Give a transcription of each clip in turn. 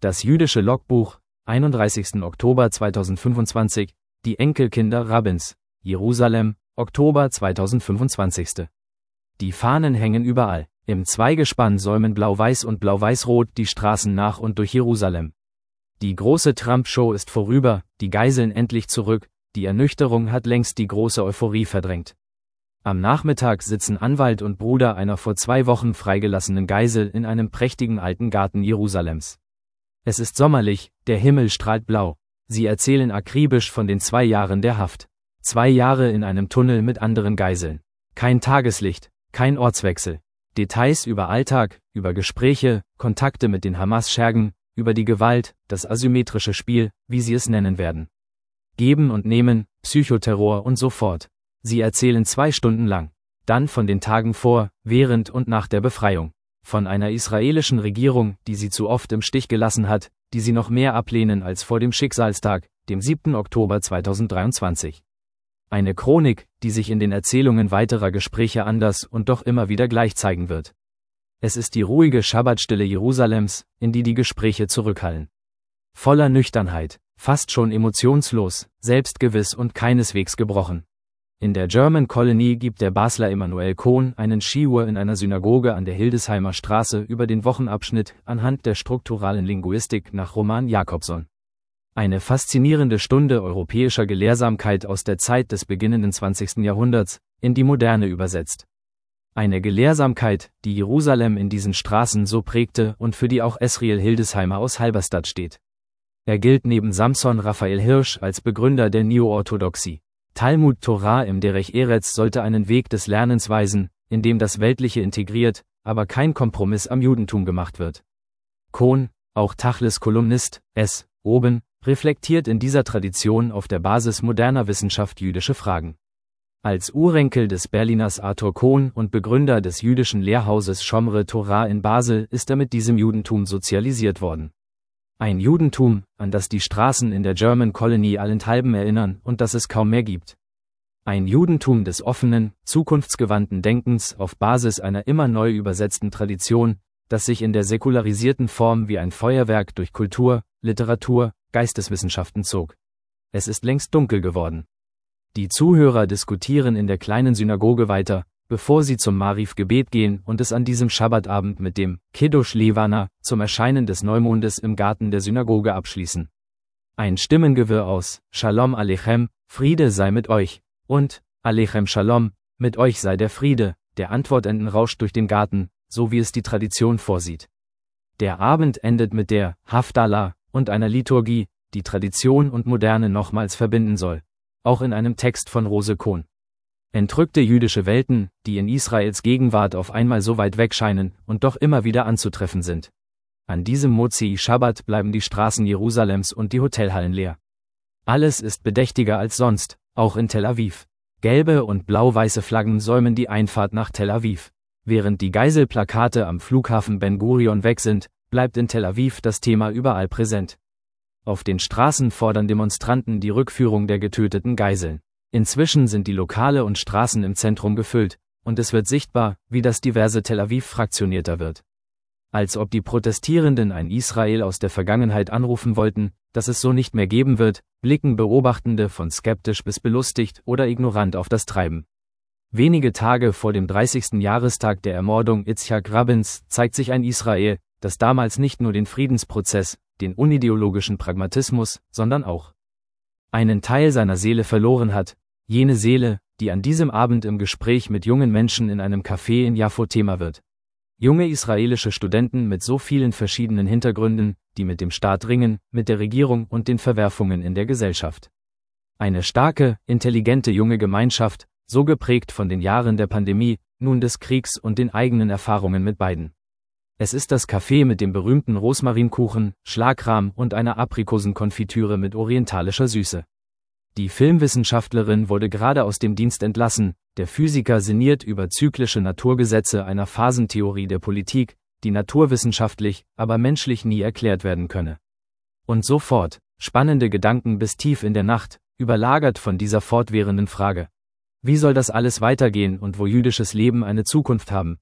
Das jüdische Logbuch, 31. Oktober 2025, die Enkelkinder Rabins, Jerusalem, Oktober 2025. Die Fahnen hängen überall, im Zweigespann säumen Blau-Weiß und Blau-Weiß-Rot die Straßen nach und durch Jerusalem. Die große Trump-Show ist vorüber, die Geiseln endlich zurück, die Ernüchterung hat längst die große Euphorie verdrängt. Am Nachmittag sitzen Anwalt und Bruder einer vor 2 Wochen freigelassenen Geisel in einem prächtigen alten Garten Jerusalems. Es ist sommerlich, der Himmel strahlt blau. Sie erzählen akribisch von den 2 Jahren der Haft. 2 Jahre in einem Tunnel mit anderen Geiseln. Kein Tageslicht, kein Ortswechsel. Details über Alltag, über Gespräche, Kontakte mit den Hamas-Schergen, über die Gewalt, das asymmetrische Spiel, wie sie es nennen werden. Geben und nehmen, Psychoterror und so fort. Sie erzählen 2 Stunden lang. Dann von den Tagen vor, während und nach der Befreiung. Von einer israelischen Regierung, die sie zu oft im Stich gelassen hat, die sie noch mehr ablehnen als vor dem Schicksalstag, dem 7. Oktober 2023. Eine Chronik, die sich in den Erzählungen weiterer Gespräche anders und doch immer wieder gleich zeigen wird. Es ist die ruhige Schabbatstille Jerusalems, in die die Gespräche zurückhallen. Voller Nüchternheit, fast schon emotionslos, selbstgewiss und keineswegs gebrochen. In der German Colony gibt der Basler Emanuel Cohn einen Shiur in einer Synagoge an der Hildesheimer Straße über den Wochenabschnitt anhand der strukturalen Linguistik nach Roman Jakobson. Eine faszinierende Stunde europäischer Gelehrsamkeit aus der Zeit des beginnenden 20. Jahrhunderts, in die Moderne übersetzt. Eine Gelehrsamkeit, die Jerusalem in diesen Straßen so prägte und für die auch Esriel Hildesheimer aus Halberstadt steht. Er gilt neben Samson Raphael Hirsch als Begründer der Neo-Orthodoxie. Talmud Torah im Derech Eretz sollte einen Weg des Lernens weisen, in dem das Weltliche integriert, aber kein Kompromiss am Judentum gemacht wird. Cohn, auch Tachlis-Kolumnist, oben, reflektiert in dieser Tradition auf der Basis moderner Wissenschaft jüdische Fragen. Als Urenkel des Berliners Arthur Cohn und Begründer des jüdischen Lehrhauses Shomre Torah in Basel ist er mit diesem Judentum sozialisiert worden. Ein Judentum, an das die Straßen in der German Colony allenthalben erinnern und das es kaum mehr gibt. Ein Judentum des offenen, zukunftsgewandten Denkens auf Basis einer immer neu übersetzten Tradition, das sich in der säkularisierten Form wie ein Feuerwerk durch Kultur, Literatur, Geisteswissenschaften zog. Es ist längst dunkel geworden. Die Zuhörer diskutieren in der kleinen Synagoge weiter, bevor sie zum Mariv-Gebet gehen und es an diesem Schabbatabend mit dem Kiddush Levana zum Erscheinen des Neumondes im Garten der Synagoge abschließen. Ein Stimmengewirr aus Shalom Alechem, Friede sei mit euch, und Alechem Shalom, mit euch sei der Friede, der Antwortenden rauscht durch den Garten, so wie es die Tradition vorsieht. Der Abend endet mit der Haftalah und einer Liturgie, die Tradition und Moderne nochmals verbinden soll. Auch in einem Text von Rose Cohn. Entrückte jüdische Welten, die in Israels Gegenwart auf einmal so weit weg scheinen und doch immer wieder anzutreffen sind. An diesem Mozei Shabbat bleiben die Straßen Jerusalems und die Hotelhallen leer. Alles ist bedächtiger als sonst, auch in Tel Aviv. Gelbe und blau-weiße Flaggen säumen die Einfahrt nach Tel Aviv. Während die Geiselplakate am Flughafen Ben Gurion weg sind, bleibt in Tel Aviv das Thema überall präsent. Auf den Straßen fordern Demonstranten die Rückführung der getöteten Geiseln. Inzwischen sind die Lokale und Straßen im Zentrum gefüllt, und es wird sichtbar, wie das diverse Tel Aviv fraktionierter wird. Als ob die Protestierenden ein Israel aus der Vergangenheit anrufen wollten, das es so nicht mehr geben wird, blicken Beobachtende von skeptisch bis belustigt oder ignorant auf das Treiben. Wenige Tage vor dem 30. Jahrestag der Ermordung Itzhak Rabins zeigt sich ein Israel, das damals nicht nur den Friedensprozess, den unideologischen Pragmatismus, sondern auch einen Teil seiner Seele verloren hat, jene Seele, die an diesem Abend im Gespräch mit jungen Menschen in einem Café in Jaffo Thema wird. Junge israelische Studenten mit so vielen verschiedenen Hintergründen, die mit dem Staat ringen, mit der Regierung und den Verwerfungen in der Gesellschaft. Eine starke, intelligente junge Gemeinschaft, so geprägt von den Jahren der Pandemie, nun des Kriegs und den eigenen Erfahrungen mit beiden. Es ist das Café mit dem berühmten Rosmarinkuchen, Schlagrahm und einer Aprikosenkonfitüre mit orientalischer Süße. Die Filmwissenschaftlerin wurde gerade aus dem Dienst entlassen, der Physiker sinniert über zyklische Naturgesetze einer Phasentheorie der Politik, die naturwissenschaftlich, aber menschlich nie erklärt werden könne. Und so fort, spannende Gedanken bis tief in der Nacht, überlagert von dieser fortwährenden Frage. Wie soll das alles weitergehen und wo jüdisches Leben eine Zukunft haben?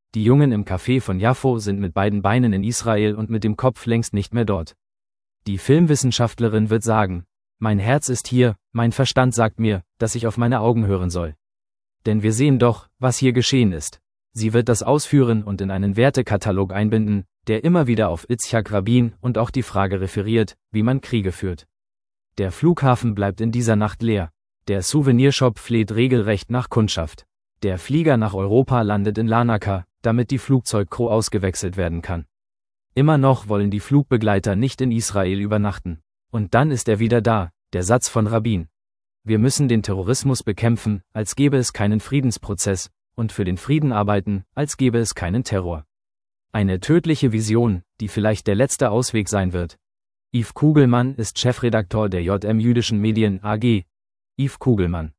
Die Jungen im Café von Jaffo sind mit beiden Beinen in Israel und mit dem Kopf längst nicht mehr dort. Die Filmwissenschaftlerin wird sagen: Mein Herz ist hier, mein Verstand sagt mir, dass ich auf meine Augen hören soll. Denn wir sehen doch, was hier geschehen ist. Sie wird das ausführen und in einen Wertekatalog einbinden, der immer wieder auf Itzhak Rabin und auch die Frage referiert, wie man Kriege führt. Der Flughafen bleibt in dieser Nacht leer. Der Souvenirshop fleht regelrecht nach Kundschaft. Der Flieger nach Europa landet in Larnaca, damit die Flugzeugcrew ausgewechselt werden kann. Immer noch wollen die Flugbegleiter nicht in Israel übernachten. Und dann ist er wieder da, der Satz von Rabin. Wir müssen den Terrorismus bekämpfen, als gäbe es keinen Friedensprozess, und für den Frieden arbeiten, als gäbe es keinen Terror. Eine tödliche Vision, die vielleicht der letzte Ausweg sein wird. Yves Kugelmann ist Chefredakteur der JM Jüdischen Medien AG. Yves Kugelmann.